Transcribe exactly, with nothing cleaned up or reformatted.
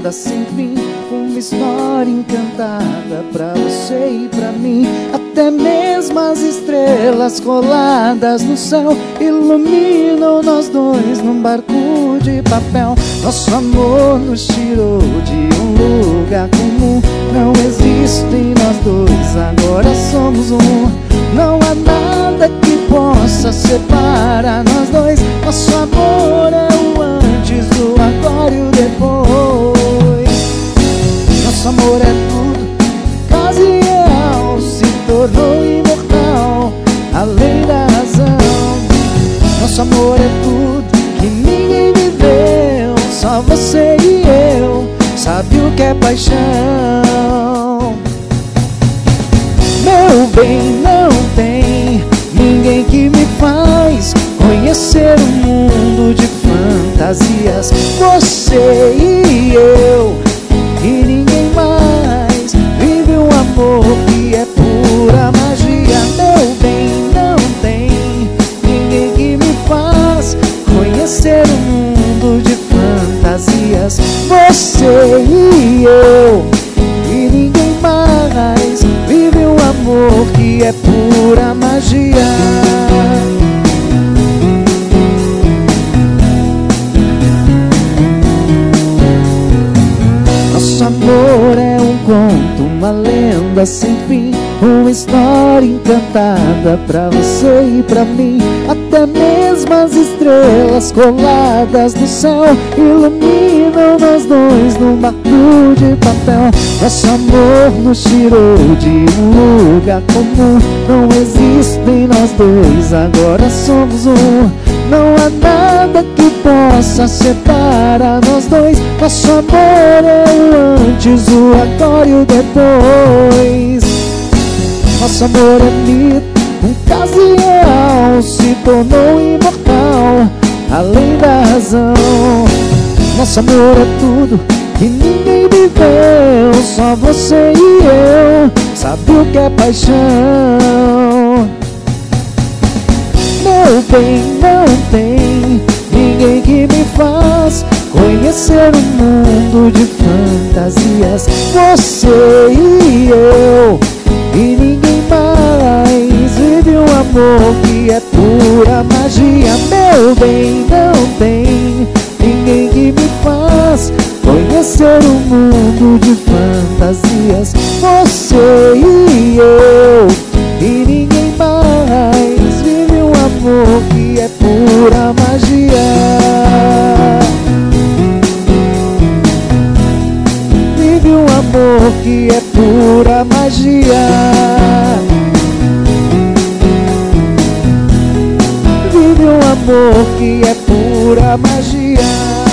lenda sem fim, uma história encantada pra você e pra mim. Até mesmo as estrelas coladas no céu iluminam nós dois num barco de papel. Nosso amor nos tirou de um lugar comum. Não existem nós dois, agora somos um. Não há nada que possa separar nós dois. Nosso amor é o antes, o agora e o depois. Nosso amor é tudo, quase real, se tornou imortal, além da razão. Nosso amor é tudo que ninguém viveu, só você e eu sabe o que é paixão. Meu bem, não tem ninguém que me faz conhecer um mundo de fantasias. Você e eu, e ninguém mais vive um amor que é pura magia. Meu bem, não tem ninguém que me faz conhecer um mundo de fantasias. Você e eu, e ninguém mais vive um amor que é pura magia. Nosso amor é um conto, uma lenda sem fim, uma história encantada pra você e pra mim. Até mesmo as estrelas coladas no céu iluminam nós dois num barco de papel. Nosso amor nos tirou de um lugar comum. Não existem nós dois, agora somos um. Não há nada que possa separar nós dois. Nosso amor é o antes, o agora e o depois. Nosso amor é mito, um caso real, se tornou imortal, além da razão. Nosso amor é tudo que ninguém viveu, só você e eu sabe o que é paixão. Meu bem, não tem ninguém que me faz conhecer um mundo de fantasias. Você e eu, e ninguém mais vive um amor que é pura magia. Meu bem, não tem ninguém que me faz conhecer um mundo de fantasias. Você e eu, e ninguém mais vive um amor que é pura magia. Vive um amor que é pura magia. Vive um amor que é pura magia.